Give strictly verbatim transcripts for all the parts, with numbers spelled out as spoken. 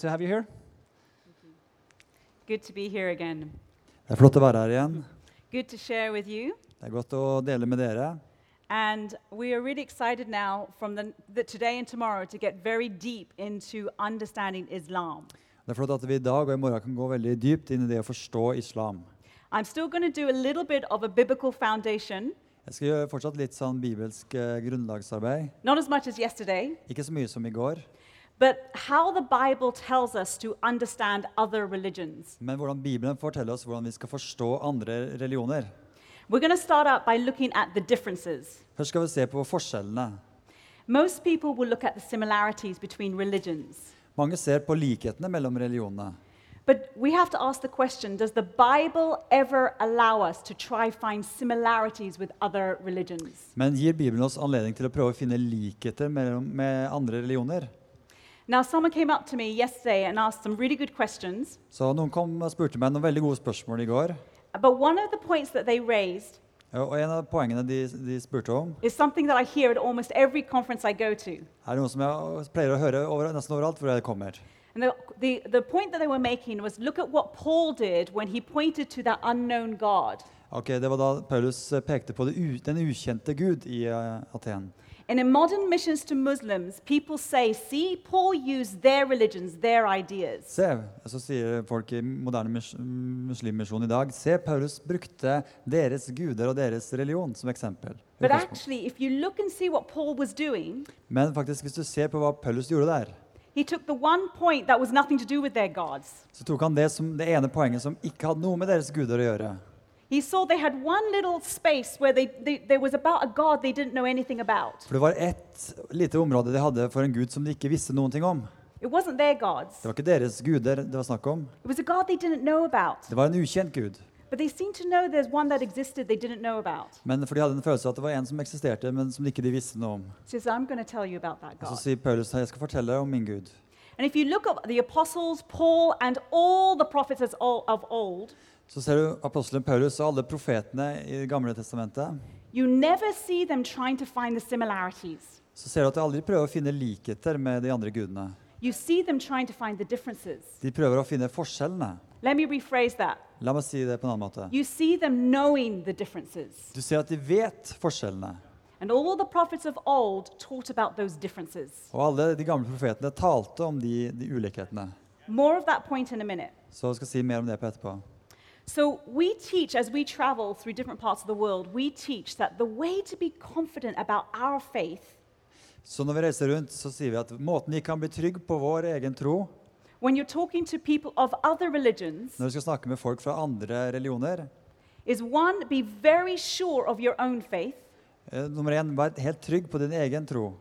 to have you here. Good to be here again. Det er flott å være her igjen. Good to share with you. Det er godt å dele med dere. And we are really excited now from the, the today and tomorrow to get very deep into understanding Islam. Det er flott at vi i dag og i morgen kan gå veldig dypt inn i det å forstå islam. I'm still going to do a little bit of a biblical foundation. Jeg skal gjøre fortsatt litt sånn bibelsk eh, grunnlagsarbeid. Not as much as yesterday, Ikke så mye som i går, but how the Bible tells us to understand other religions. men hvordan Bibelen forteller oss hvordan vi skal forstå andre religioner. We're going to start out by looking at the differences. Først skal vi se på forskjellene. Most people will look at the similarities between religions. Mange ser på likhetene mellom religionene. But we have to ask the question, does the Bible ever allow us to try find similarities with other religions? Men gir Bibelen oss anledning til å prøve å finne likheter mellom, med andre religioner? Now, someone came up to me yesterday and asked some really good questions. Så noen kom og spurte meg noen veldig gode spørsmål i går. But one of the points that they raised Og en av poengene de, de spurte om, is something that I hear at almost every conference I go to. er noe som jeg pleier å høre over, nesten overalt hvor jeg kommer. And the, the, the point that they were making was, look at what Paul did when he pointed to that unknown God. Ok, det var da Paulus pekte på det u, den ukjente Gud i uh, Aten. And in modern missions to Muslims, people say, see, Paul used their religions, their ideas. Se, så sier folk i moderne mus, muslimmisjon i dag, se, Paulus brukte deres guder og deres religion som eksempel. But actually, if you look and see what Paul was doing, Men faktisk, hvis du ser på hva Paulus gjorde der, he took the one point that was nothing to do with their gods. så tok han det som det ene poenget som ikke hadde noe med deres guder å gjøre. He saw they had one little space where they, they, there was about a God they didn't know anything about. For det var ett lite område de hadde for en Gud som de ikke visste noen ting om. It wasn't their gods. Det var ikke deres guder det var snakk om. It was a God they didn't know about. Det var en ukjent Gud. But they seemed to know there's one that existed they didn't know about. Men for de hadde en følelse at det var en som eksisterte, men som ikke de visste noe om. He says, I'm going to tell you about that Og så God. sier Paulus, jeg skal fortelle deg om min Gud. And if you look at the apostles, Paul, and all the prophets as ol- of old, Så ser du apostelen Paulus og alle profetene i Det gamle testamentet. you never see them trying to find the similarities. Så ser du at de aldri prøver å finne likheter med de andre gudene. You see them trying to find the differences. De prøver å finne forskjellene. Let me rephrase that. La meg si det på en annen måte. You see them knowing the differences. Du ser at de vet forskjellene. And all the prophets of old taught about those differences. Og alle de gamle profetene talte om de, de ulikhetene. More of that point in a minute. Så jeg skal si mer om det på etterpå. So we teach, as we travel through different parts of the world, we teach that the way to be confident about our faith, Så når vi reiser rundt, så sier vi at måten vi kan bli trygg på vår egen tro, when you're talking to people of other religions, når vi skal snakke med folk fra andre religioner, is one, be very sure of your own faith, eh, nummer én, vær helt trygg på din egen tro.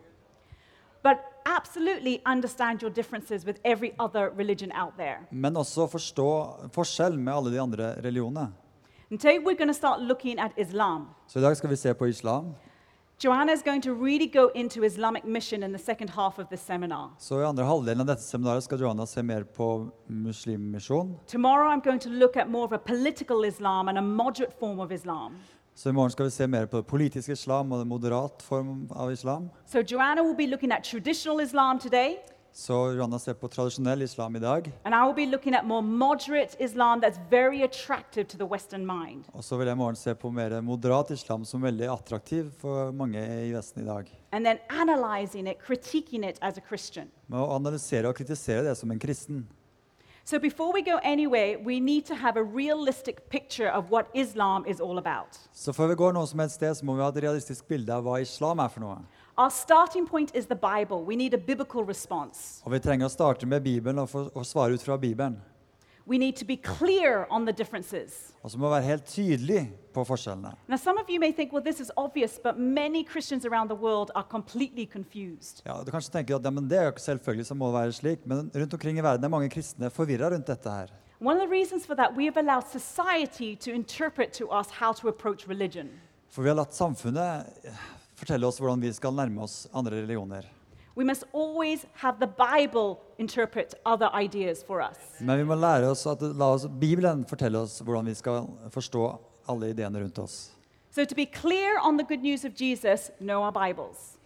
but absolutely understand your differences with every other religion out there. Men også forstå forskjell med alle de andre religionene. And today we're going to start looking at Islam. Så i dag skal vi se på islam. Joanna is going to really go into Islamic mission in the second half of this seminar. Så i andre halvdelen av dette seminaret skal Joanna se mer på muslimmisjon. Tomorrow I'm going to look at more of a political Islam and a moderate form of Islam. Så i morgen skal vi se mer på politisk islam og en moderat form av islam. So Joanna will be looking at traditional Islam today, Så Joanna ser på tradisjonell islam i dag. and I will be looking at more moderate Islam that's very attractive to the Western mind. Og så vil jeg i morgen se på mer moderat islam som er veldig attraktiv for mange i Vesten i dag. And then analyzing it, critiquing it as a Christian. Med å analysere og kritisere det som en kristen. So before we go anywhere, we need to have a realistic picture of what Islam is all about. Så før vi går noe som helst sted, så må vi ha et realistisk bilde av hva islam er for noe. Our starting point is the Bible. We need a biblical response. Og vi trenger å starte med Bibelen og, for, og svare ut fra Bibelen. We need to be clear on the differences. Og så må vi være helt tydelig på forskjellene. Now, some of you may think, well, this is obvious, but many Christians around the world are completely confused. Ja, du kanskje tenker at ja, men det er jo ikke selvfølgelig så må det være slik, men rundt omkring i verden er mange kristne forvirret rundt dette her. One of the reasons for that, we have allowed society to interpret to us how to approach religion. For vi har latt samfunnet fortelle oss hvordan vi skal nærme oss andre religioner. We must always have the Bible interpret other ideas for us. Men vi må lære oss at la oss, Bibelen fortelle oss hvordan vi skal forstå alle ideene rundt oss. So to be clear on the good news of Jesus, know our Bibles.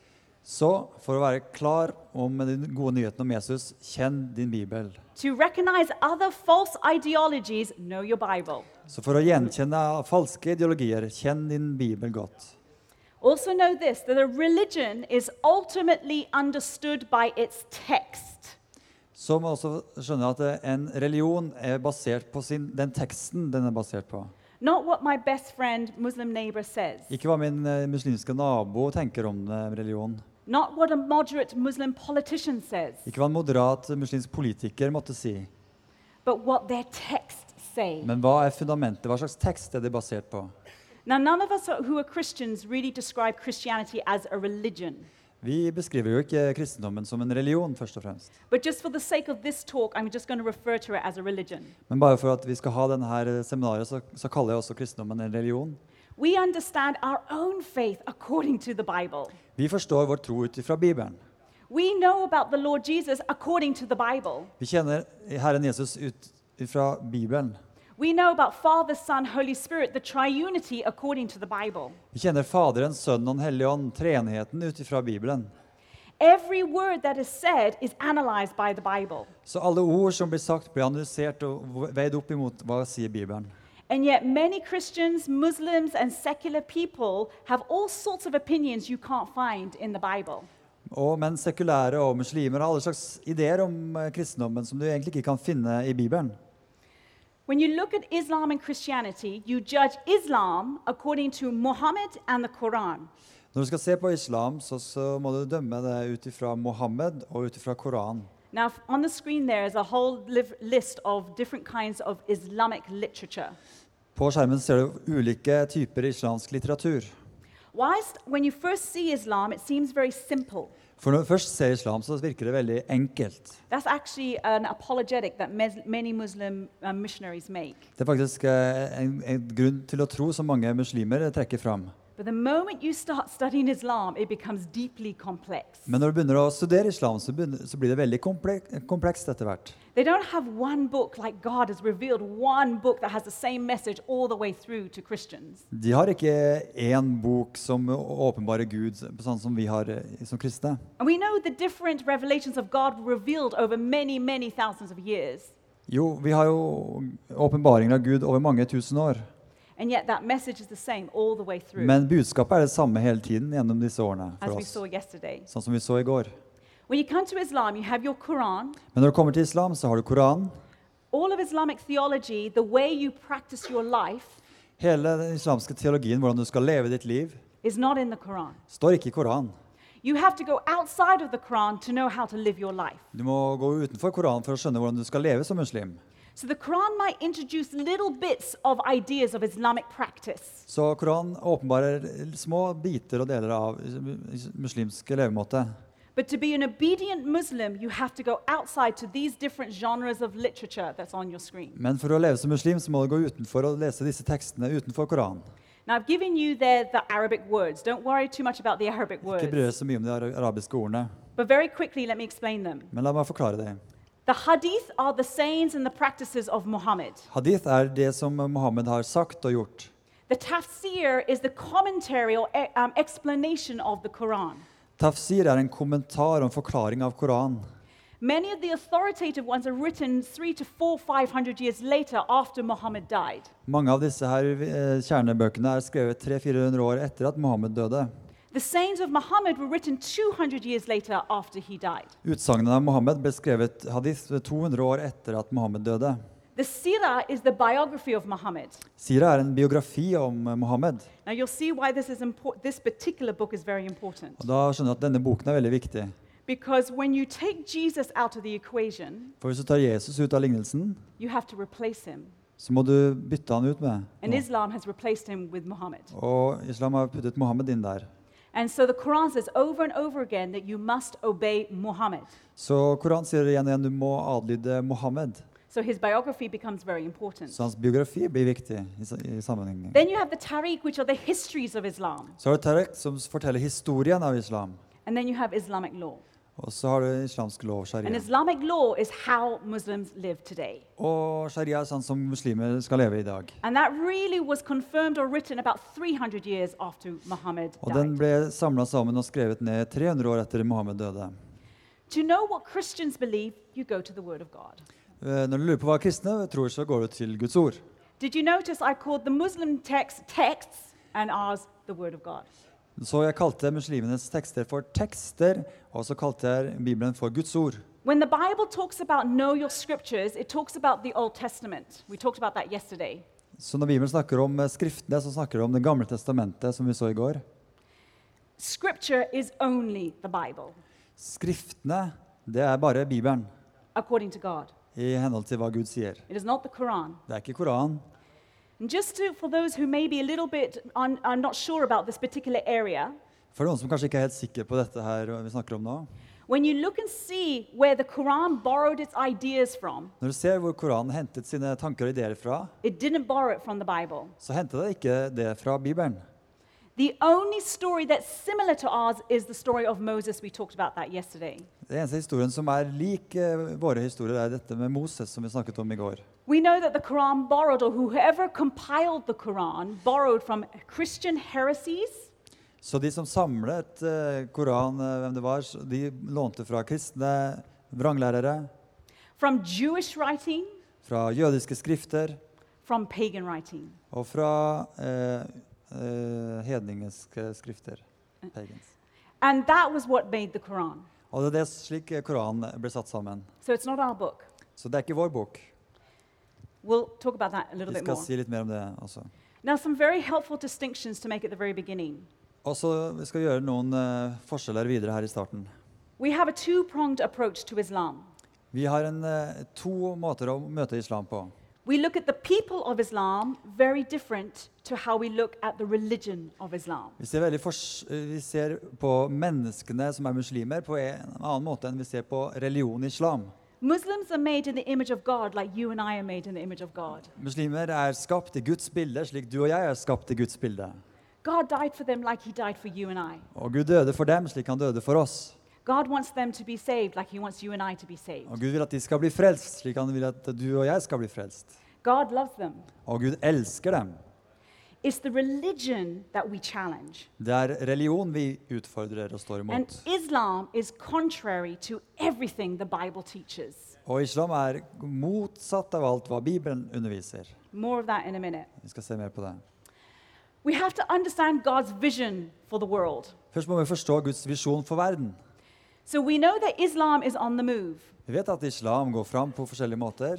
Så for å være klar om de gode nyhetene om Jesus, kjenn din Bibel. To recognize other false ideologies, know your Bible. Så for å gjenkjenne falske ideologier, kjenn din Bibel godt. Also know this, that a religion is ultimately understood by its text. Så må også skjønne at en religion er basert på sin, den teksten den er basert på. Not what my best friend, Muslim neighbor says. Ikke hva min eh, muslimske nabo tenker om eh, religion. Not what a moderate Muslim politician says. Ikke hva en moderat muslimsk politiker måtte si. But what their texts say. Men hva er fundamentet? Hva slags tekst er det basert på? Now, none of us who are Christians really describe Christianity as a religion. Vi beskriver jo ikke kristendommen som en religion, først og fremst. But just for the sake of this talk, I'm just going to refer to it as a religion. Men bare for at vi skal ha denne seminaret, så, så kaller jeg også kristendommen en religion. We understand our own faith according to the Bible. Vi forstår vår tro ut fra Bibelen. We know about the Lord Jesus according to the Bible. Vi kjenner Herren Jesus ut fra Bibelen. We know about Father, Son, Holy Spirit, the triunity according to the Bible. Vi kjenner Faderen, Sønnen og Den hellige ånd, treenigheten ut fra Bibelen. Every word that is said is analyzed by the Bible. Så alle ord som blir sagt, blir analysert og veid opp imot hva sier Bibelen. And yet many Christians, Muslims, and secular people have all sorts of opinions you can't find in the Bible. Og men sekulære og muslimer har alle slags ideer om eh, kristendommen som du egentlig ikke kan finne i Bibelen. When you look at Islam and Christianity, you judge Islam according to Muhammad and the Quran. Når du skal se på islam, så, så må du dømme det ut fra Mohammed og ut fra Koran. Now, f- on the screen there is a whole liv- list of different kinds of Islamic literature. På skjermen ser du ulike typer islamsk litteratur. Whilst when you first see Islam, it seems very simple. For når du først ser islam, så virker det veldig enkelt. That's actually an apologetic that mes- many Muslim uh, missionaries make. Det er faktisk eh, en, en grunn til å tro som mange muslimer trekker fram. But the moment you start studying Islam, it becomes deeply complex. Men når du begynner å studere islam, så, begynner, så blir det veldig komplek, komplekst etter hvert. They don't have one book like God has revealed, one book that has the same message all the way through to Christians. De har ikke én bok som åpenbarer Gud, sånn som vi har eh, som kristne. And we know the different revelations of God revealed over many, many thousands of years. Jo, vi har jo åpenbaringer av Gud over mange tusen år. And yet that message is the same all the way through, Men budskapet er det samme hele tiden gjennom disse årene as for we oss. saw yesterday. Sånn som vi så i går. When you come to Islam, you have your Quran. Men når du kommer til islam, så har du Koran. All of Islamic theology, the way you practice your life, Hele den islamske teologien, hvordan du skal leve ditt liv, is not in the Quran. står ikke i Koran. You have to go outside of the Quran to know how to live your life. Du må gå utenfor Koran for å skjønne hvordan du skal leve som muslim. So the Quran might introduce little bits of ideas of Islamic practice. Så Koran åpenbarer små biter og deler av muslimske levemåte. But to be an obedient Muslim, you have to go outside to these different genres of literature that's on your screen. Men for å leve som muslim, så må du gå utenfor og lese disse tekstene utenfor Koran. Now, I've given you there the Arabic words. Don't worry too much about the Arabic Ikke bry deg words. så mye om de ara- arabiske ordene, But very quickly, let me explain them. men la meg forklare det. The hadith are the sayings and the practices of Muhammad. Hadith er det som Mohammed har sagt og gjort. The tafsir is the commentary or e- um, explanation of the Quran. Tafsir er en kommentar og en forklaring av Koran. Many of the authoritative ones are written three to four, five hundred years later after Muhammad died. Mange av disse her eh, kjernebøkene er skrevet tre til fire hundre år etter at Mohammed døde. The sayings of Muhammad were written two hundred years later after he died. Utsagnene av Mohammed ble skrevet hadith to hundre år etter at Mohammed døde. The Sirah is the biography of Muhammad. Sira er en biografi om eh, Mohammed. Now you'll see why this is impor- this particular book is very important. Og da skjønner du at denne boken er veldig viktig. Because when you take Jesus out of the equation, For hvis du tar Jesus ut av lignelsen, you have to replace him. så må du bytte han ut med. And Islam has replaced him with Muhammad. Og islam har puttet Mohammed inn der. And so the Quran says over and over again that you must obey Muhammad. Så Koran sier igjen og igjen du må adlyde Mohammed. So his biography becomes very important. Så hans biografi blir viktig i, s- i sammenhengen. Then you have the Tariq, which are the histories of Islam. Så har du Tarek, som forteller historien av islam. And then you have Islamic law. Og så har du islamsk lov, And sharia. Islamic law is how Muslims live today. Og sharia er sånn som muslimer skal leve i dag. And that really was confirmed or written about three hundred years after Muhammad Og den died. ble samlet sammen og skrevet ned tre hundre år etter Mohammed døde. To know what Christians believe, you go to the Word of God. Eh, Når du lurer på hva kristne tror, så går du til Guds ord. Did you notice I called the Muslim text texts and ours the Word of God? Så jeg kalte muslimenes tekster for tekster, og så kalte jeg Bibelen for Guds ord. When the Bible talks about know your scriptures, it talks about the Old Testament. We talked about that yesterday. Så når Bibelen snakker om eh, skriftene, så snakker det om det gamle testamentet, som vi så i går. Scripture is only the Bible, Skriftene, det er bare Bibelen, according to God. i henhold til hva Gud sier. It is not the Quran. Det er ikke Koran. And just to, for those who may be a little bit un, are not sure about this particular area, For noen som kanskje ikke er helt sikre på dette her vi snakker om nå. when you look and see where the Quran borrowed its ideas from, Når du ser hvor Koranen hentet sine tanker og ideer fra, it didn't borrow it from the Bible. så hentet det ikke det fra Bibelen. The only story that's similar to ours is the story of Moses. We talked about that yesterday. Det eneste historien som er lik eh, våre historier, er dette med Moses, som vi snakket om i går. We know that the Quran borrowed, or whoever compiled the Quran, borrowed from Christian heresies, Så de som samlet eh, Koran, eh, hvem det var, så de lånte fra kristne vranglærere, from Jewish writing, fra jødiske skrifter from pagan writing. og fra eh, eh, hedningeske skrifter. Pagans. And that was what made the Quran. Og det er det slik eh, Koranen ble satt sammen. So it's not our book. Så det er ikke vår bok. We'll talk about that a little Vi bit skal more. si litt mer om det også. Now, some very helpful distinctions to make at the very beginning. Og så vi skal gjøre noen eh, forskjeller videre her i starten. We have a two-pronged approach to Islam. Vi har en, eh, to måter å møte islam på. We look at the people of Islam very different to how we look at the religion of Islam. Vi ser, veldig fors vi ser på menneskene som er muslimer på en annen måte enn vi ser på religion islam. Muslims are made in the image of God like you and I are made in the image of God. Muslimer er skapt i Guds bilde, slik du og jeg er skapt i Guds bilde. God died for them like he died for you and I. Og Gud døde for dem, slik han døde for oss. God wants them to be saved like he wants you and I to be saved. Og Gud vil at de skal bli frelst, slik han vil at du og jeg skal bli frelst. God loves them. Og Gud elsker dem. It's the religion that we challenge. Det er religion vi utfordrer og står And imot. Islam is contrary to everything the Bible teaches. Og islam er motsatt av alt hva Bibelen underviser. More of that in a minute. Vi skal se mer på det. We have to understand God's vision for the world. Først må vi forstå Guds visjon for verden. So we know that Islam is on the move. Vi vet at islam går fram på forskjellige måter.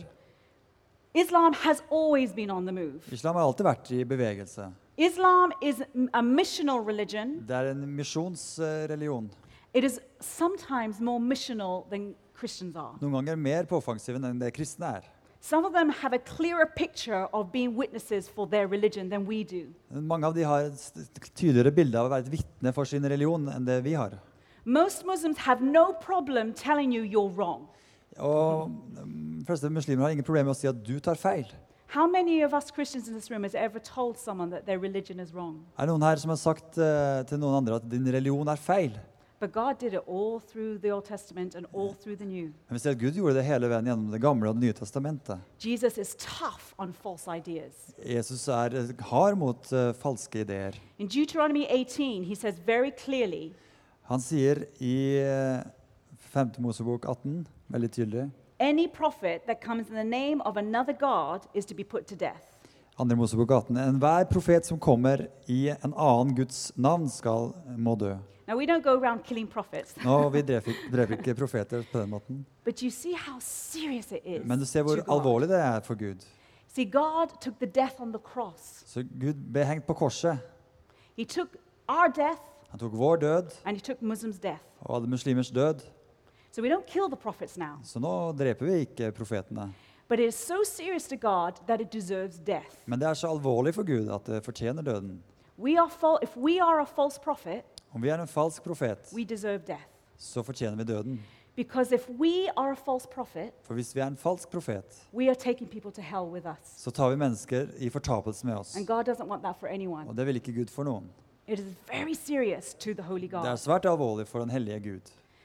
Islam has always been on the move. Islam har alltid vært i bevegelse. Islam is a missional religion. Det er en misjonsreligion. It is sometimes more missional than Christians are. Noen ganger mer på offensiven enn det kristne er. Some of them have a clearer picture of being witnesses for their religion than we do. Mange av de har et tydeligere bilde av å være et vitne for sin religion enn det vi har. Most Muslims have no problem telling you you're wrong. Og de fleste muslimer har ingen problemer med å si at du tar feil. How many of us Christians in this room has ever told someone that their religion is wrong? Er det noen her som har sagt uh, til noen andre at din religion er feil? But God did it all through the Old Testament and all through the New. Men vi ser at Gud gjorde det hele veien gjennom det gamle og det nye testamentet. Jesus is tough on false ideas. Jesus er hard mot uh, falske ideer. In Deuteronomy eighteen, he says very clearly, Han sier i uh, femte Mosebok atten, veldig tydelig, any prophet that comes in the name of another God is to be put to death. andre Mosebok atten, enhver profet som kommer i en annen Guds navn skal, må dø. Now, we don't go around killing prophets. Nå, vi drev, drev ikke profeter på den måten. But you see how serious it is. Men du ser hvor to God. alvorlig det er for Gud. See, God took the death on the cross. Så Gud ble hengt på korset. He took our death Han tok vår død and he took Muslims' death. og alle muslimers død. So we don't kill the prophets now. Så nå dreper vi ikke profetene. But it is so serious to God that it deserves death. Men det er så alvorlig for Gud at det fortjener døden. We are fal- if we are a false prophet, Om vi er en falsk profet, we deserve death. så fortjener vi døden. Because if we are a false prophet, For hvis vi er en falsk profet, we are taking people to hell with us. så tar vi mennesker i fortapelse med oss. And God doesn't want that for anyone. Og det vil ikke Gud for noen. It is very serious to the holy Det er God. svært alvorlig for den hellige Gud.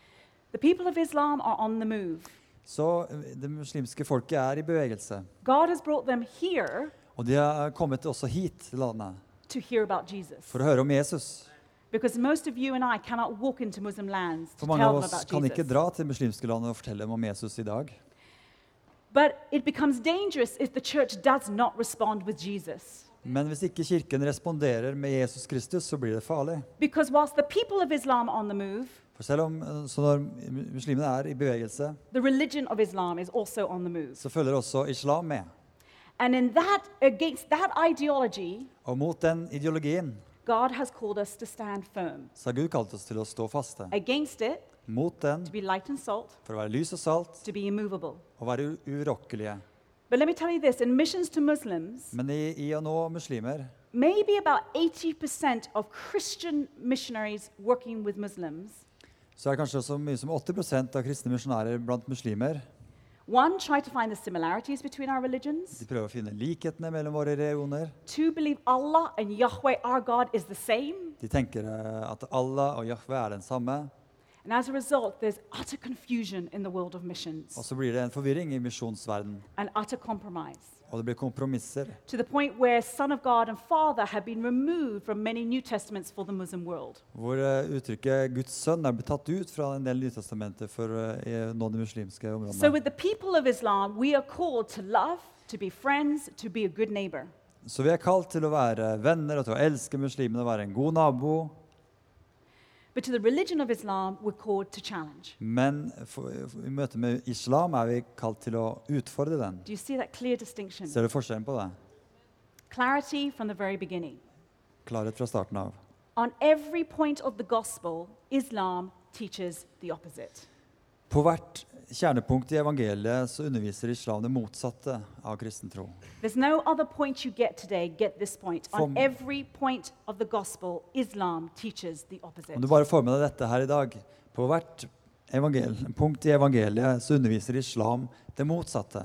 The people of Islam are on the move. Så det muslimske folket er i bevegelse. God has brought them here Og de har kommet også hit til landet to hear about Jesus. for å høre om Jesus. Because most of you and I cannot walk into Muslim lands to For tell mange av them oss about kan ikke Jesus. dra til muslimske land og fortelle dem om Jesus i dag. But it becomes dangerous if the church does not respond with Jesus. Men hvis ikke kirken responderer med Jesus Kristus, så blir det farlig. Because whilst the people of Islam are on the move, For selv om eh, så når muslimene er i bevegelse, the religion of Islam is also on the move. så følger også islam med. And in that, against that ideology, Og mot den ideologien God has called us to stand firm. så har Gud kalt oss til å stå faste. Against it, Mot den, to be light and salt, for å være lys og salt, to be immovable. og være u- urokkelige. But let me tell you this, in missions to Muslims, Men i, i å nå muslimer, maybe about eighty percent of Christian missionaries working with Muslims, så er det kanskje så mye som åtti prosent av kristne misjonærer blant muslimer. one, try to find the similarities between our religions. De prøver å finne likhetene mellom våre religioner. Two, believe Allah and Yahweh, our God, is the same. De tenker eh, at Allah og Jahve er den samme. And as a result, there's utter confusion in the world of missions Og så blir det en forvirring i misjonsverden. and utter compromise. Og det blir kompromisser. To the point where Son of God and Father have been removed from many New Testaments for the Muslim world. Hvor eh, uttrykket Guds sønn er blitt tatt ut fra en del nytestamenter for eh, å nå de muslimske So områdene. with the people of Islam, we are called to love, to be friends, to be a good neighbor. Så vi er kalt til å være venner og til å elske muslimene og være en god nabo. But to the religion of Islam, we're called to challenge. Men for, for, i møte med islam er vi kalt til å utfordre den. Do you see that clear distinction? Ser du forskjellen på det? Clarity from the very beginning. Klarhet fra starten av. On every point of the gospel, Islam teaches the opposite. På hvert kjernepunkt i evangeliet så underviser islam det motsatte av kristen tro. There's no other point you get today, get this point. On From- every point of the gospel, Islam teaches the opposite. Om du bare får med deg dette her i dag, på hvert evangel punkt i evangeliet så underviser islam det motsatte.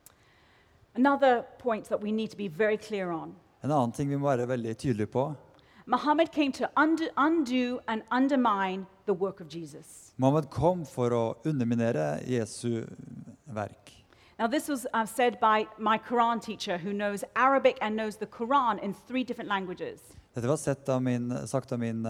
Another point that we need to be very clear on. En annen ting vi må være veldig tydelige på. Muhammad came to undo, undo and undermine the work of Jesus. Mohammed kom for å underminere Jesu verk. Now, this was uh, said by my Quran teacher who knows Arabic and knows the Quran in three different languages. Dette var sett av min, sagt av min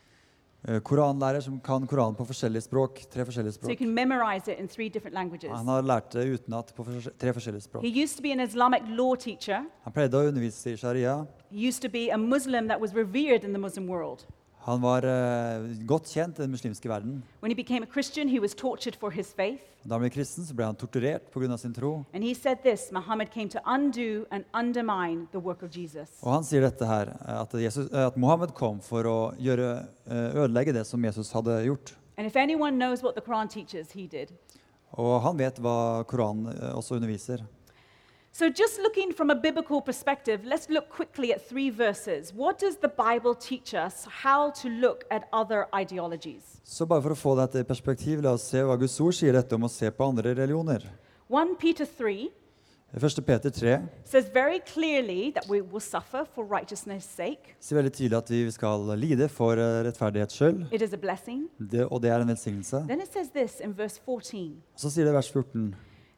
eh, koranlærer som kan Koranen på forskjellige språk, tre forskjellige So you språk. can memorize it in three different languages. Han har lært det utenat på forskjell- tre forskjellige språk. He used to be an Islamic law teacher. Han pleide å undervise i sharia. He used to be a Muslim that was revered in the Muslim world. Han var eh, godt kjent i den muslimske verden. When he became a Christian, he was tortured for his faith. Da han ble kristen, så ble han torturert på grunn av sin tro. And he said this, Muhammad came to undo and undermine the work of Jesus. Og han sier dette her, at, Jesus, at Mohammed kom for å gjøre, eh, ødelegge det som Jesus hadde gjort. And if anyone knows what the Quran teaches, he did. Og han vet hva Koranen eh, også underviser. So just looking from a biblical perspective, let's look quickly at three verses. What does the Bible teach us how to look at other ideologies? Så bare for å få dette i perspektiv, la oss se hva Guds ord sier dette om å se på andre religioner. First Peter three første Peter tre says very clearly that we will suffer for righteousness' sake. sier veldig tydelig at vi skal lide for eh, rettferdighets skyld, It is a blessing. det, og det er en velsignelse. Then it says this in verse fourteen. Så sier det i vers fjorten,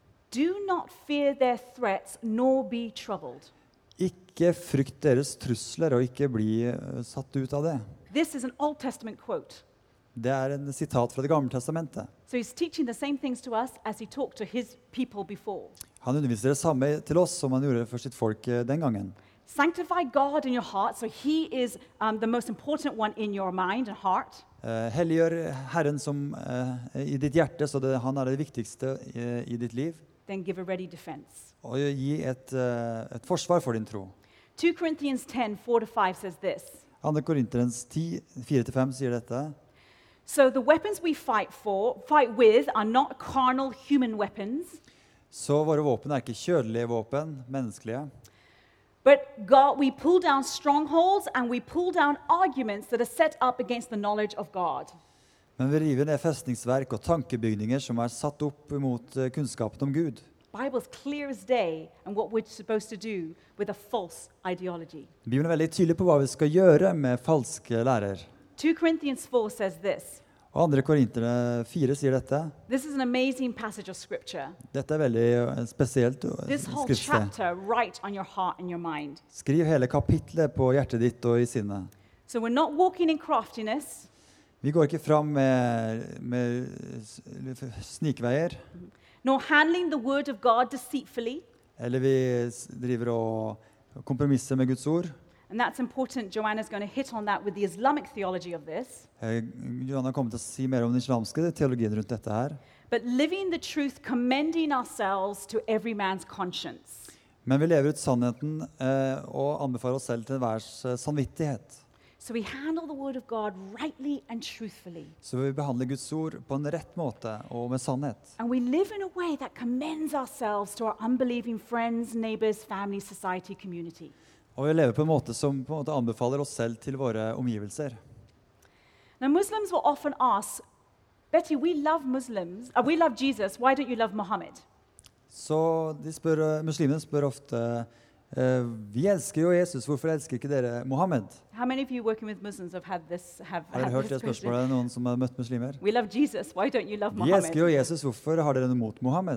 Do not fear their threats, nor be troubled. ikke frykt deres trusler, og ikke bli eh, satt ut av det. This is an Old Testament quote. Det er en sitat fra Det gamle testamentet. So he's teaching the same things to us as he talked to his people before. Han underviser det samme til oss som han gjorde for sitt folk eh, den gangen. Sanctify God in your heart, so he is um, the most important one in your mind and heart. Eh, helliggjør Herren som, eh, i ditt hjerte, så det, han er det viktigste eh, i ditt liv. Then give a ready defense. Og gi et, eh, et forsvar for din tro. Second Corinthians ten, four to five says this. andre Korinterens ti, fire til fem sier dette. So the weapons we fight for, fight with are not carnal human weapons, Så våre våpen er ikke kjødelige våpen, menneskelige. but God, we pull down strongholds and we pull down arguments that are set up against the knowledge of God. Men vi river ned festningsverk og tankebygninger som er satt opp mot eh, kunnskapen om Gud. Bible's clear as day and what we're supposed to do with a false ideology. Bibelen er veldig tydelig på hva vi skal gjøre med falske lærer. Second Corinthians four says this. Og andre Korinterne fire sier dette. This is an amazing passage of scripture. Dette er veldig eh, spesielt eh, This whole skriftsted. chapter right on your heart and your mind. Skriv hele kapitlet på hjertet ditt og i sinnet. So we're not walking in craftiness. Vi går ikke fram med, med s- snikveier, Nor handling the word of God deceitfully. eller vi s- driver og kompromisser med Guds ord. And that's important. Joanna's going to hit on that with the Islamic theology of this. Eh, Johanna kommer til å si mer om den islamske teologien rundt dette her. But living the truth, commending ourselves to every man's conscience. Men vi lever ut sannheten eh, og anbefaler oss selv til enhvers eh, samvittighet. So we handle the word of God rightly and truthfully. Så vi behandler Guds ord på en rett måte og med sannhet. And we live in a way that commends ourselves to our unbelieving friends, neighbors, family, society, community. Og vi lever på en måte som på en måte anbefaler oss selv til våre omgivelser. Now, Muslims will often ask, Betty, we love Muslims, uh, we love Jesus, why don't you love Muhammad? Så de spør, eh, muslimene spør ofte eh, vi elsker jo Jesus, hvorfor elsker ikke dere Mohammed? How many of you working with Muslims have had this, have Har dere had hørt this det question? spørsmålet, noen som har møtt muslimer? We love Jesus, why don't you love Vi elsker jo Muhammad? Jesus, hvorfor har dere noe mot Mohammed?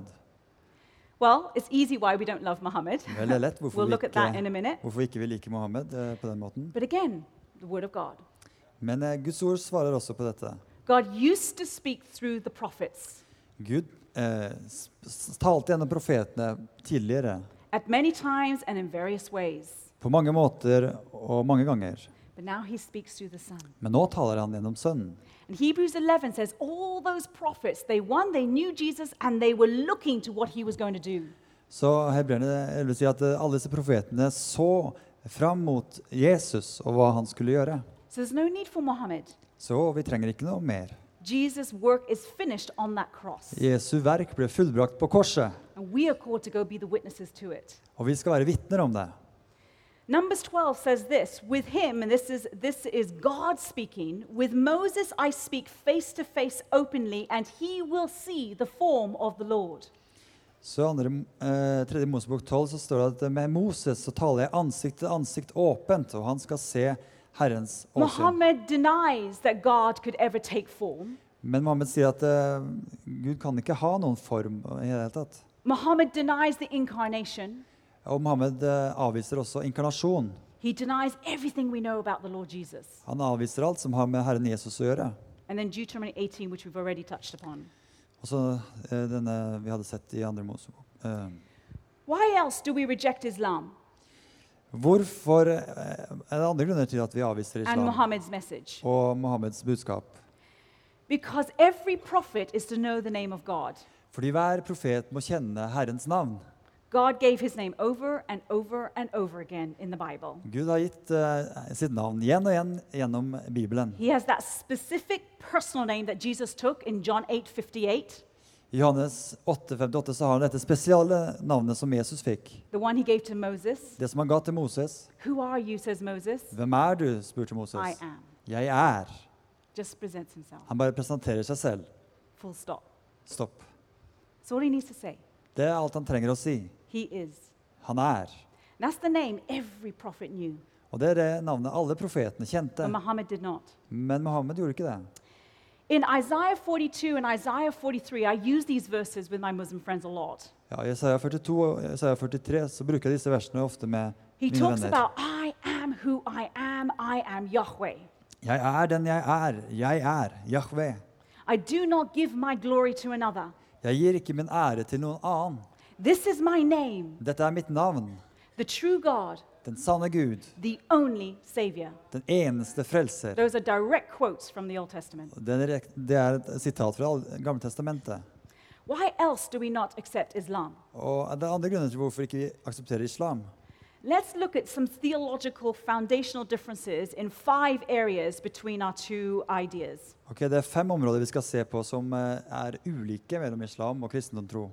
Well, it's easy why we don't love Muhammad. Vel, det er lett hvorfor We'll vi look at that in ikke, a minute. hvorfor ikke vi liker Mohammed eh, på den måten. But again, the word of God. Men eh, Guds ord svarer også på dette. God used to speak through the prophets Gud eh, s- s- talte gjennom profetene tidligere, at many times and in various ways. på mange måter og mange ganger. But now he speaks through the Son. Men nå taler han gjennom Sønnen. And Hebrews eleven says all those prophets, they one, they knew Jesus and they were looking to what he was going to do. Så Hebreerne elleve sier at eh, alle disse profetene så fram mot Jesus og hva han skulle gjøre. So there's no need for Muhammad. Så vi trenger ikke noe mer. Jesus' work is finished on that cross. Jesu verk ble fullbrakt på korset, And we are called to go be the witnesses to it. og vi skal være vitner om det. Numbers twelve says this, with him, and this is, this is God speaking, with Moses I speak face to face openly, and he will see the form of the Lord. Så i andre, eh, tredje Mosebok tolv så står det at med Moses så taler jeg ansikt til ansikt åpent, og han skal se Herrens åsyn. Muhammad denies that God could ever take form. Men Mohammed sier at eh, Gud kan ikke ha noen form i det hele tatt. Muhammad denies the incarnation. Og Mohammed eh, avviser også inkarnasjon. He denies everything we know about the Lord Jesus. Han avviser alt som har med Herren Jesus å gjøre. And then Deuteronomy eighteen, which we've already touched upon. Og så eh, denne vi hadde sett i andre Mosebok. Eh, Why else do we reject Islam hvorfor eh, er det andre grunner til at vi avviser and islam Muhammad's message? og Mohammeds budskap? Because every prophet is to know the name of God. Fordi hver profet må kjenne Herrens navn. God gave his name over and over and over again in the Bible. Gud har gitt eh, sitt navn igjen og igjen gjennom Bibelen. He has that specific personal name that Jesus took in John eight fifty-eight, I Johannes åtte femtiåtte så har han dette spesielle navnet som Jesus fikk. the one he gave to Moses. Det som han ga til Moses. Who are you, says Moses? Hvem er du, spurte Moses. I am. Jeg er. Just presents himself. Han bare presenterer seg selv. Full stop. Stopp. That's all he needs to say. Det er alt han trenger å si. He is. Han er. That's the name every prophet knew, Og det er det navnet alle profetene kjente. but Muhammad did not. Men Mohammed gjorde ikke det. In Isaiah forty-two and Isaiah forty-three, I use these verses with my Muslim friends a lot. Ja, I Jesaja førtito og Jesaja førtitre så bruker jeg disse versene ofte med He mine talks venner. about, I am who I am, I am Yahweh. Jeg er den jeg er. Jeg er Jahve. I do not give my glory to another. Jeg gir ikke min ære til noen annen. This is my name, Dette er mitt navn. the true God, Den sanne Gud. the only Savior. Den eneste frelser. Those are direct quotes from the Old Testament. Den er rek- Det er et sitat fra All- Gamle testamentet. Why else do we not accept Islam? Og det er andre grunner til hvorfor ikke vi aksepterer islam. Let's look at some theological foundational differences in five areas between our two ideas. Ok, Det er fem områder vi skal se på som eh, er ulike mellom islam og kristendomstro.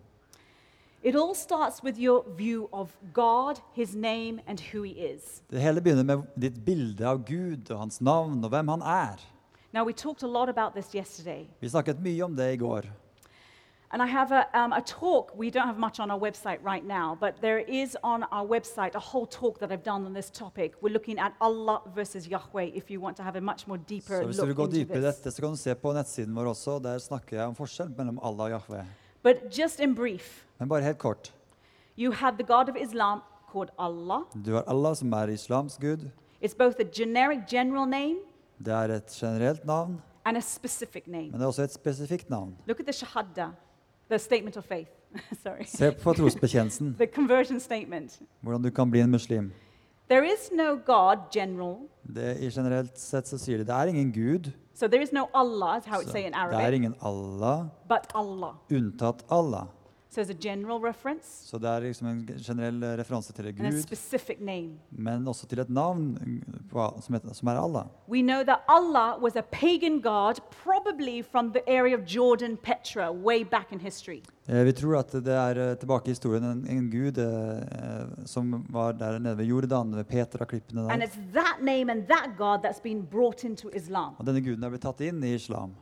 It all starts with your view of God, his name, and who he is. Det hele begynner med ditt bilde av Gud og hans navn og hvem han er. Now, we talked a lot about this yesterday. Vi snakket mye om det i går. And I have a, um, a talk. We don't have much on our website right now, but there is on our website a whole talk that I've done on this topic. We're looking at Allah versus Yahweh if you want to have a much more deeper Så hvis du vil look gå into dypere i this. dette, så kan du se på nettsiden vår også. Der snakker jeg om forskjell mellom Allah og Yahweh. But just in brief, Men bare helt kort. you have the God of Islam called Allah. Du har Allah, som er islams gud. It's both a generic general name Det er et generelt navn, and a specific name. men det er også et spesifikt navn. Look at the shahada, the statement of faith. Sorry. Se på trosbekjennelsen, The conversion statement. hvordan du kan bli en muslim. There is no God general. Det, I generelt sett så sier de det er ingen gud, So there is no Allah, is how it's så say in det er Arabic, ingen Allah, but Allah. unntatt Allah. So it's a general reference Så det er liksom en generell eh, referanse til en and a gud, specific name. men også til et navn mm, på- som, heter, som er Allah. We know that Allah was a pagan god, probably from the area of Jordan, Petra, way back in history. Eh, Vi tror at det er eh, tilbake i historien en, en gud eh, eh, som var der nede ved Jordan, ved Petra-klippene And der. it's that name and that God that's been brought into Islam. Og denne guden er blitt tatt inn i islam.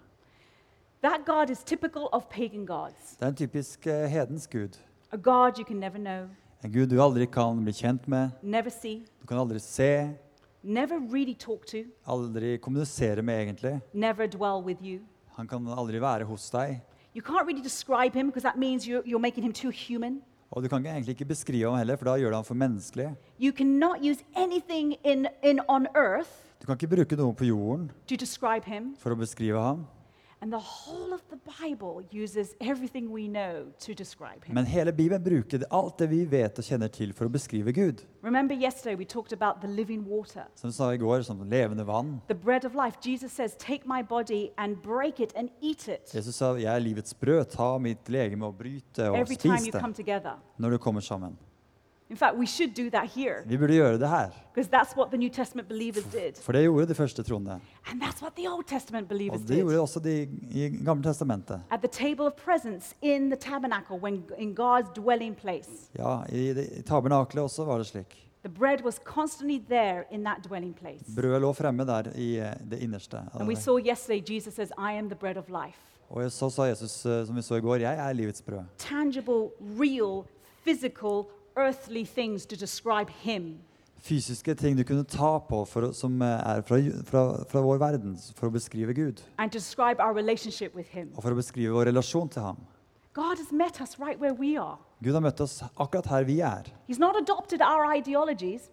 That God is typical of pagan gods, Det er en typisk eh, hedensk gud. a God you can never know, En gud du aldri kan bli kjent med, never see, du kan aldri se, never really talk to, aldri kommunisere med egentlig. never dwell with you. Han kan aldri være hos deg. You can't really describe him because that means you're, you're making him too human. Og du kan ikke- egentlig ikke beskrive ham heller, for da gjør du ham for menneskelig. You cannot use anything in, in on earth Du kan ikke bruke noe på jorden to describe him. for å beskrive ham. And the whole of the Bible uses everything we know to describe him. Men hele Bibelen bruker det- alt det vi vet og kjenner til for å beskrive Gud. Remember yesterday we talked about the living water, Som vi sa i går, som levende vann. the bread of life. Jesus says, take my body and break it and eat it Jesus sa, jeg er livets brød, ta mitt legeme og bryte og every time spis you det come together. når du kommer sammen. In fact, we should do that here Vi burde gjøre det her, because that's what the New Testament believers did. for det gjorde de første troende. And that's what the Old Testament believers Og det gjorde did. også de i Gamle testamentet. At the table of presence in the tabernacle, when in God's dwelling place, Ja, i, det- i tabernaklet også var det slik. the bread was constantly there in that dwelling place. Brødet lå fremme der i eh, det innerste. av And we det. saw yesterday, Jesus says, I am the bread of life. Og så sa Jesus, eh, som vi så i går, jeg er livets brød. Tangible, real, physical, earthly things to describe him. Fysiske ting du kunne ta på for, å- som eh, er fra, ju- fra, fra vår verden, for å beskrive Gud. And to describe our relationship with him. Og for å beskrive vår relasjon til ham. God has met us right where we are. Gud har møtt oss akkurat her vi er. He's not adopted our ideologies,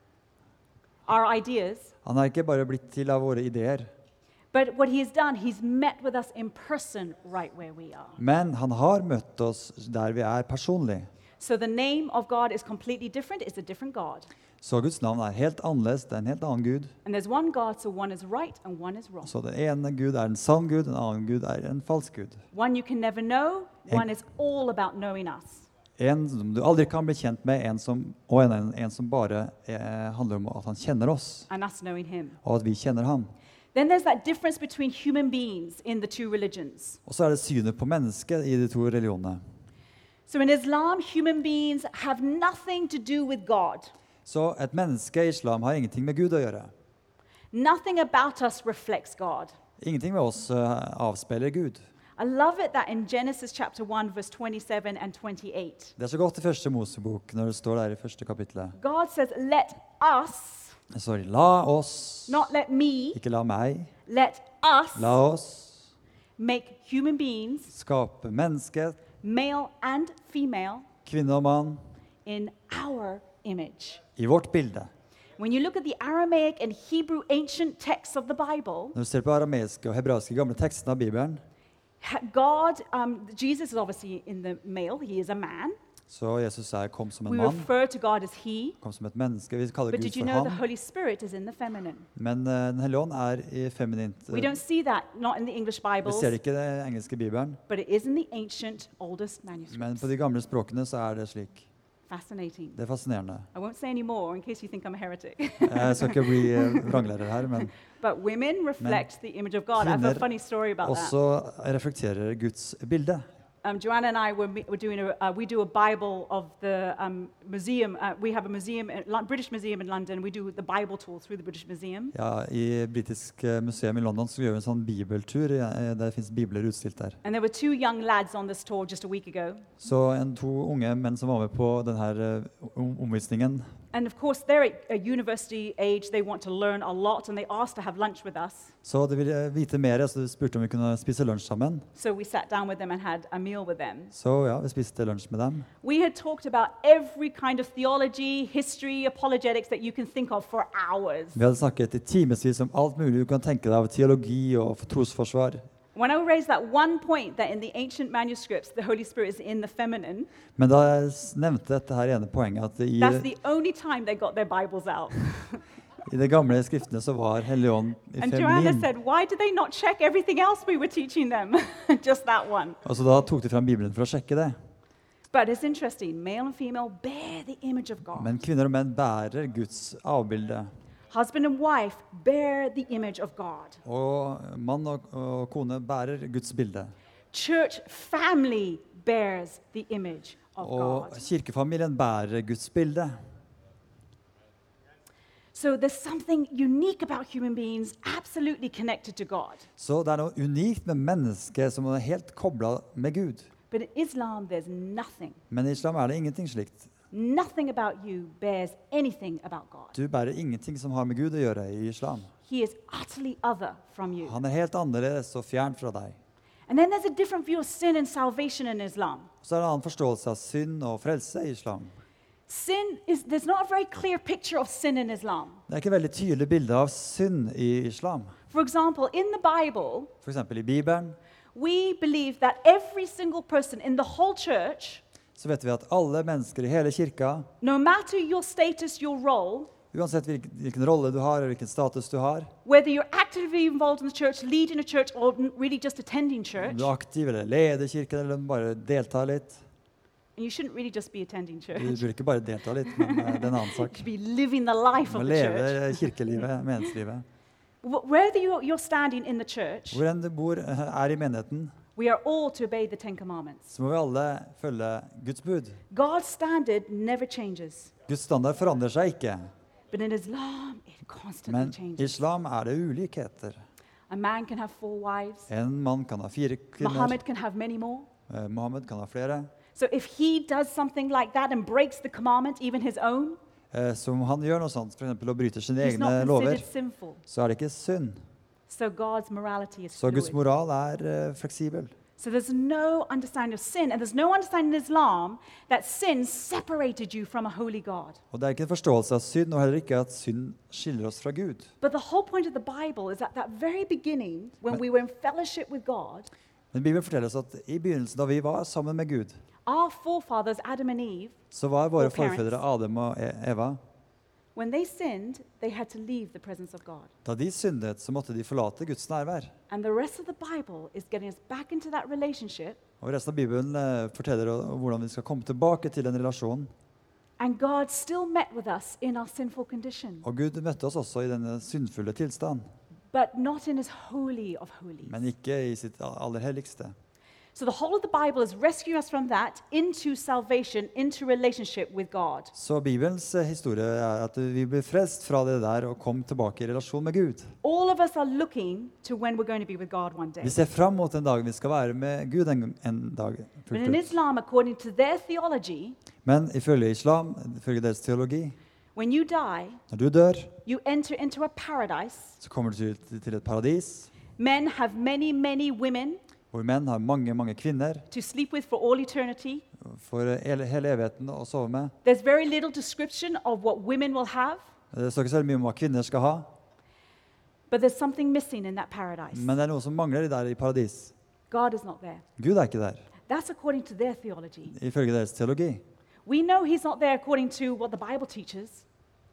our ideas, Han er ikke bare blitt til av våre ideer, but what he has done, he's met with us in person right where we are. men han har møtt oss der vi er personlig. So the name of God is completely different. It's a different God. Så Guds navn er helt annerledes, det er en helt annen Gud. And there's one God, so one is right and one is wrong. Så den ene Gud er en sann Gud, den annen Gud er en falsk Gud. One you can never know, one is all about knowing us. En som du aldri kan bli kjent med, en som, og en, en som bare eh, handler om at han kjenner oss, And us knowing him. og at vi kjenner ham. Then there's that difference between human beings in the two religions. Og så er det synet på mennesket i de to religionene. So in Islam, human beings have nothing to do with God. Så et menneske i islam har ingenting med Gud å gjøre. Nothing about us reflects God. Ingenting med oss eh, avspeiler Gud. I love it that in Genesis chapter one, verse twenty-seven and twenty-eight, Det er så godt i første Mosebok, når det står der i første kapitlet. God says, let us, Sorry, la oss, not let me, ikke la meg, let us la oss make human beings, skape mennesket, male and female, kvinne og mann, in our image. i vårt bilde. When you look at the Aramaic and Hebrew ancient texts of the Bible, Når du ser på arameiske og hebraiske gamle tekstene av Bibelen, ha- God, um, Jesus is obviously in the male, he is a man. så Jesus er, kom som en We mann, refer to God as he, kom som et menneske. Vi kaller but Gud did you for know the han. Holy Spirit is in the feminine? Men eh, Den hellige ånd er i feminint. We don't see that, not in the English Vi Bibles, ser det ikke i den engelske Bibelen, but it is in the ancient, oldest men manuscripts. på de gamle språkene så er det slik. Fascinating. Det er fascinerende. I won't say any more in case you think I'm a heretic. Jeg skal ikke bli eh, vranglærer her, men But women reflect the image of God. I have a kvinner funny story about that. også reflekterer Guds bilde. Um, Joanna and I were, me- were doing a, uh, we do a Bible of the um, museum. Uh, we have a museum, a Lo- British Museum in London. We do the Bible tour through the British Museum. Ja, I Britisk eh, museum i London så gjør vi en sånn bibeltur. eh, Der det finnes bibler utstilt der. And there were two young lads on this tour just a week ago. Så en, to unge menn som var med på denne omvisningen. And of course, they're at a university age. They want to learn a lot, and they asked to have lunch with us. Så de ville vite mer, så de spurte om vi kunne spise lunsj sammen. So we sat down with them and had a meal with them. Så ja, vi spiste lunsj med dem. We had talked about every kind of theology, history, apologetics that you can think of for hours. Vi hadde snakket i timevis om alt mulig du kan tenke deg av teologi og trosforsvar. When I raised that one point that in the ancient manuscripts the Holy Spirit is in the feminine, Men da jeg s- nevnte dette her ene poenget, at i, that's the only time they got their Bibles out. i de gamle skriftene så var Hellig Ånd i And Joanna feminin. said, why did they not check everything else we were teaching them? Just that one. Og så da tok de fram Bibelen for å sjekke det. But it's interesting. Male and female bear the image of God. Men kvinner og menn bærer Guds avbilde. Husband and wife bear the image of God. Og mann og, og kone bærer Guds bilde. Church family bears the image of Og God. kirkefamilien bærer Guds bilde. So there's something unique about human beings absolutely connected to God. Så det er noe unikt med mennesket som er helt kobla med Gud. But in Islam, there's nothing. Men i islam er det ingenting slikt. Nothing about you bears anything about God. Du bærer ingenting som har med Gud å gjøre i islam. He is utterly other from you. Han er helt annerledes og fjern fra deg. And then there's a different view of sin and salvation in Islam. Så er det en annen forståelse av synd og frelse i islam. Sin is, there's not a very clear picture of sin in Islam. Det er ikke et veldig tydelig bilde av synd i islam. For example, in the Bible, For eksempel i Bibelen we believe that every single person in the whole church, så vet vi at alle mennesker i hele kirka, no matter your status, your role, uansett hvilken, hvilken rolle du har, eller hvilken status du har, whether you're actively involved in the church, leading a church, or n- really just attending om church, du er aktiv eller leder kirken, eller bare deltar litt. and you shouldn't really just be attending Du church, burde ikke bare delta litt, men eh, det er en annen you sak. should be living the life Du of må the leve church. kirkelivet, menighetslivet. Wh- Whether you're, you're standing in the church, Hvor enn du bor, eh, er i menigheten, we are all to obey the Ten Commandments. så må vi alle følge Guds bud. God's standard never changes, Guds standard forandrer seg ikke, but in Islam, it constantly men i changes. islam er det ulikheter. A man can have four wives. En mann kan ha fire kvinner, Muhammad can have many more. eh, Mohammed kan ha flere. So if he does something like that and breaks the commandment, even his own, Eh, Så om han gjør noe sånt, for eksempel å bryte sine he's not egne lover, considered sinful. så er det ikke synd. So God's morality is Så Guds fluid. moral er eh, fleksibel. So there's no understanding of sin, and there's no understanding in Islam that sin separated you from a holy God. Og det er ikke en forståelse av synd, og heller ikke at synd skiller oss fra Gud. But the whole point of the Bible is at that very beginning, when we were in fellowship with God, Men Bibelen forteller oss at i begynnelsen, da vi var sammen med Gud, our forefathers, Adam and Eve, så var våre Og parents. forfedre Adam og E- Eva, when they sinned, they had to leave the presence of God. da de syndet, så måtte de forlate Guds nærvær. And the rest of the Bible is getting us back into that relationship. Og resten av Bibelen eh, forteller o- hvordan vi skal komme tilbake til en relasjon. And God still met with us in our sinful condition, Og Gud møtte oss også i denne syndfulle tilstand, but not in his holy of holies. men ikke i sitt aller helligste. So the whole of the Bible is rescuing us from that into salvation, into relationship with God. Så Bibelens eh, historie er at vi blir frelst fra det der og kom tilbake i relasjon med Gud. All of us are looking to when we're going to be with God one day. Vi ser fram mot en dag vi skal være med Gud en, en dag. But fullt in ut. Islam, according to their theology, Men ifølge islam, ifølge deres teologi, when you die, når du dør, you enter into a paradise. så kommer du til, til et paradis, Men have many, many women hvor menn har mange, mange kvinner to sleep with for all eternity. for hele, hele evigheten å sove med. There's very little description of what women will have, Det står ikke så veldig mye om hva kvinner skal ha, but there's something missing in that paradise. men det er noe som mangler der i paradis. God is not there. Gud er ikke der, That's according to their theology. ifølge deres teologi. We know he's not there according to what the Bible teaches,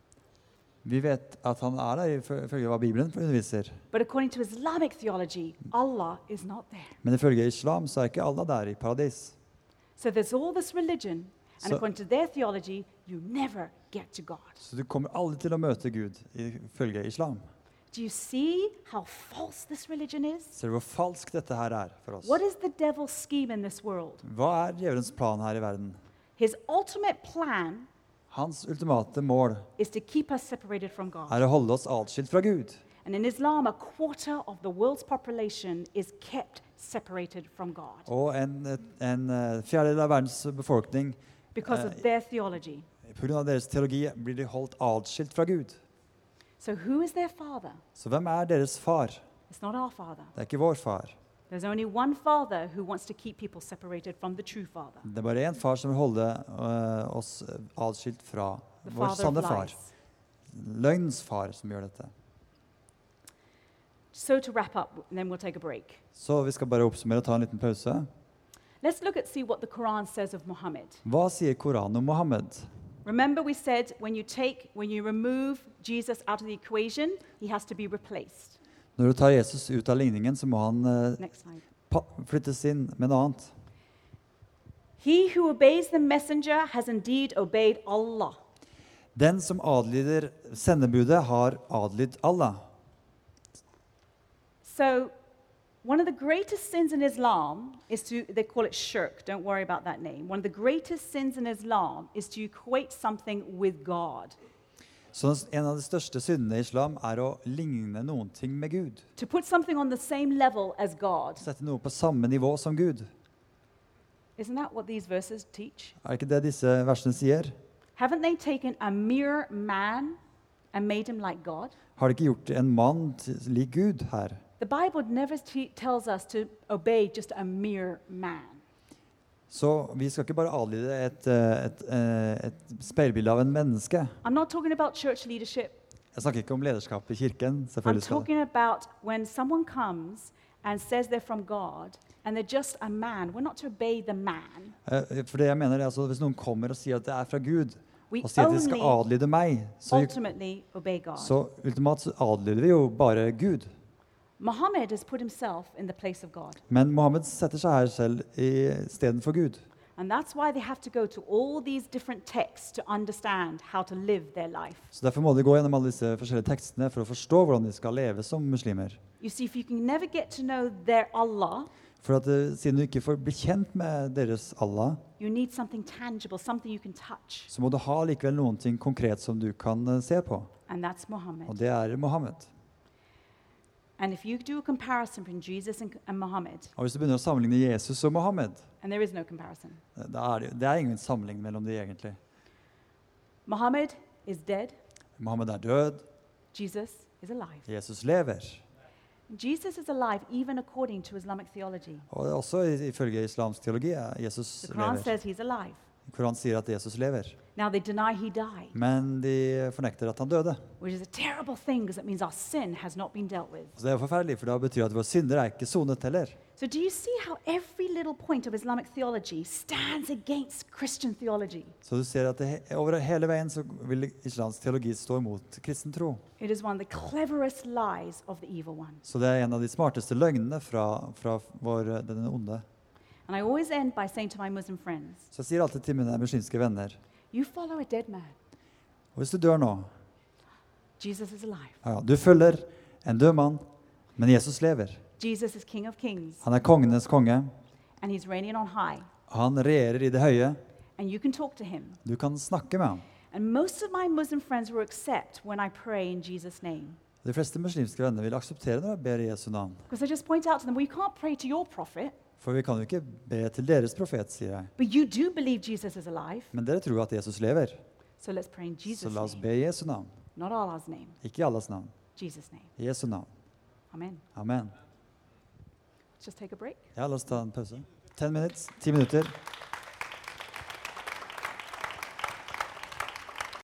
Vi vet at han er der ifølge hva Bibelen underviser, but according to Islamic theology, Allah is not there. men ifølge islam så er ikke Allah der i paradis. So there's all this religion, and So- according to their theology, you never get to God. Så du kommer aldri til å møte Gud ifølge islam. Do you see how false this religion is? Ser du hvor falsk dette her er for oss? What is the devil's scheme in this world? Hva er djevelens plan her i verden? His ultimate plan Hans ultimate mål is to keep us separated from God. er å holde oss atskilt fra Gud. And in Islam, a quarter of the world's population is kept separated from God Og en, en eh, fjerdedel av verdens befolkning, because of Eh, their theology. på grunn av deres teologi, blir de holdt atskilt fra Gud. So who is their father? Så hvem er deres far? It's not our father. Det er ikke vår far. There's only one father who wants to keep people separated from the true father, Det er bare én far som vil holde eh, oss atskilt fra the vår father of sanne far. lies. Løgnens far som gjør dette. So to wrap up, and then we'll take a break. Så vi skal bare oppsummere og ta en liten pause. Let's look at see what the Quran says of Muhammad. Hva sier Koranen om Mohammed? Remember we said when you take when you remove Jesus out of the equation, he has to be replaced. Når du tar Jesus ut av ligningen, så må han eh, Next slide. pa- flyttes inn med noe annet. He who obeys the messenger has indeed obeyed Allah. Den som adlyder sendebudet, har adlydt Allah. So one of the greatest sins in Islam is to, they call it shirk, don't worry about that name. One of the greatest sins in Islam is to equate something with God, Så en av de største syndene i islam er å ligne noen ting med Gud. to put something on the same level as God. Sette noe på samme nivå som Gud. Isn't that what these verses teach? Er ikke det disse versene sier? Haven't they taken a mere man and made him like God? Har de ikke gjort en mann til- lik Gud her? The Bible never te- tells us to obey just a mere man. Så vi skal ikke bare adlyde et, eh, et, eh, et speilbilde av en menneske. I'm not talking about church leadership. Jeg snakker ikke om lederskap i kirken, I'm selvfølgelig skal det. talking about when someone comes and says they're from God and they're just a man. We're not to obey the man. Eh, For det jeg mener er altså, hvis noen kommer og sier at det er fra Gud, We og sier at de skal only adlyde meg, så, ultimately obey God. så ultimat så adlyder vi jo bare Gud. Muhammad has put himself in the place of God. Men Mohammed setter seg her selv i stedet for Gud. And that's why they have to go to all these different texts to understand how to live their life. Så derfor må de gå gjennom alle disse forskjellige tekstene for å forstå hvordan de skal leve som muslimer. You see, if you can never get to know their Allah, For at eh, siden du ikke får bli kjent med deres Allah, you need something tangible, something you can touch. så må du ha likevel noen ting konkret som du kan eh, se på. And that's Muhammad. Og det er Mohammed. And if you do a comparison between Jesus and, and Muhammad, Og hvis du begynner å sammenligne Jesus og Mohammed, and there is no comparison, eh, da er det, det er ingen sammenligning mellom de egentlig. Muhammad is dead, Mohammed er død, Jesus is alive. Jesus lever. Jesus is alive even according to Islamic theology. Og også i- ifølge islamsk teologi er Jesus The Quran lever. says he's alive. Koranen sier at Jesus lever. Now they deny he died, Men de fornekter at han døde. which is a terrible thing because it means our sin has not been dealt with. Så det er jo forferdelig, for det betyr at våre synder er ikke sonet heller. So do you see how every little point of Islamic theology stands against Christian theology? Så du ser at det, he- over hele veien så vil islamsk teologi stå imot kristen tro. It is one of the cleverest lies of the evil one. Så det er en av de smarteste løgnene fra, fra vår, den onde. And I always end by saying to my Muslim friends, Så jeg sier alltid til mine muslimske venner, you follow a dead man. og hvis du dør nå, Jesus is alive. ja, du følger en død mann, men Jesus lever. Jesus is King of Kings, Han er kongenes konge. and he's reigning on high. Han regjerer i det høye. And you can talk to him. Du kan snakke med ham. And most of my Muslim friends will accept when I pray in Jesus' name. De fleste muslimske venner vil akseptere når jeg ber i Jesu navn. Because I just point out to them, well, you can't pray to your prophet, For vi kan jo ikke be til deres profet, sier jeg. but you do believe Jesus is alive. Men dere tror at Jesus lever. So let's pray in Så Jesus' la oss name. be i Jesu navn. Not Allah's name, Ikke i Allahs navn. Jesus' name. I Jesu navn. Amen. Amen. Let's just take a break. Ja, la oss ta en pause. Ten minutes, ti minutter.